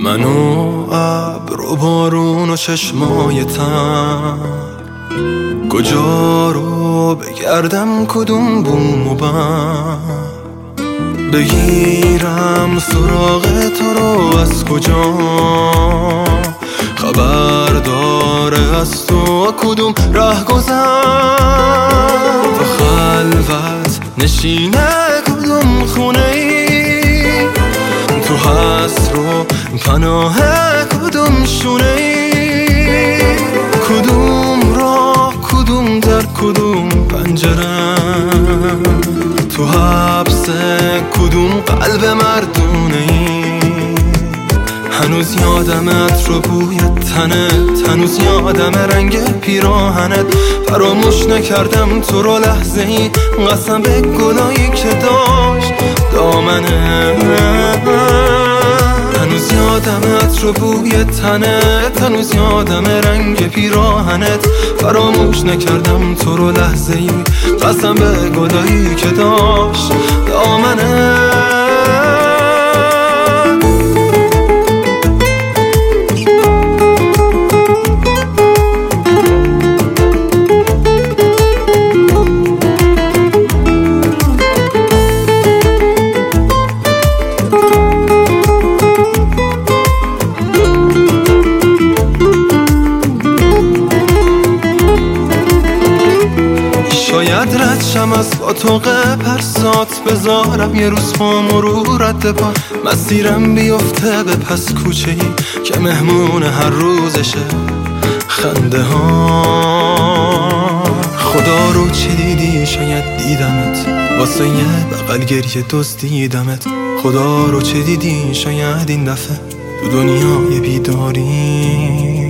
منو ابر و بارون و چشمای تن، کجا رو بگردم کدوم بوم و بم، بگیرم سراغ تو رو از کجا، خبر داره از تو کدوم ره گذر، تو خلوت نشینه کدوم خونه ای، تو حسر و پناه کدوم شونه ای، کدوم راه کدوم در کدوم پنجره، تو حبس کدوم قلب مردونه ای، هنوز یادمت رو بوی تنت، هنوز یادم رنگ پیراهنت، فراموش نکردم تو رو لحظه ای، قسم به گلایی که داشت دامنت، هنوز یادمت رو بوی تنت، هنوز یادم رنگ پیراهنت، فراموش نکردم تو رو لحظه ای، قسم به گلایی که داشت دامنت. شاید رد شم از اتاق پرسات، بذارم یه روز با مرورت پا، مسیرم بیفته به پس کوچه ای که مهمون هر روزشه خنده ها. خدا رو چه دیدی؟ شاید دیدمت واسه یه بغل گریه دزدیدمت، خدا رو چه دیدی؟ شاید این دفعه تو دنیای بیداری،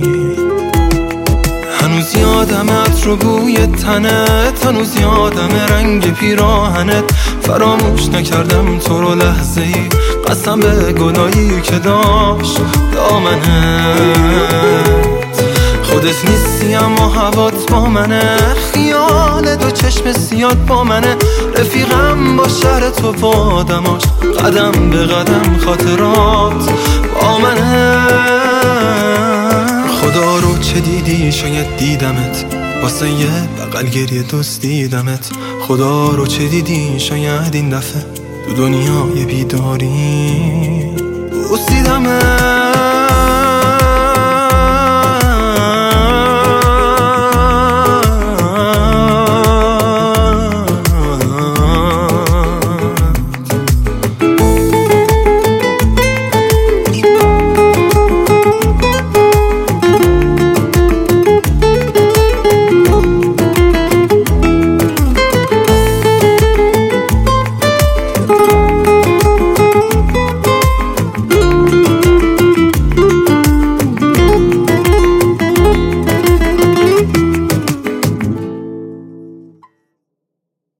هنوز یادمت رو بوی تنت، هنوز یادم رنگ پیراهنت، فراموش نکردم تو رو لحظه ای، قسم به گلایی که داشت دامنت، خودت نیستی اما هوات با منه، خیال دو چشم سیاد با منه، رفیقم با شهر تو و آدماش، قدم به قدم خاطرات با منه، خدا رو چه دیدی؟ شاید دیدمت واسه یه بغل گریه دزدیدمت، خدا رو چه دیدی؟ شاید این دفعه تو دنیای بیداری بوسیدمت.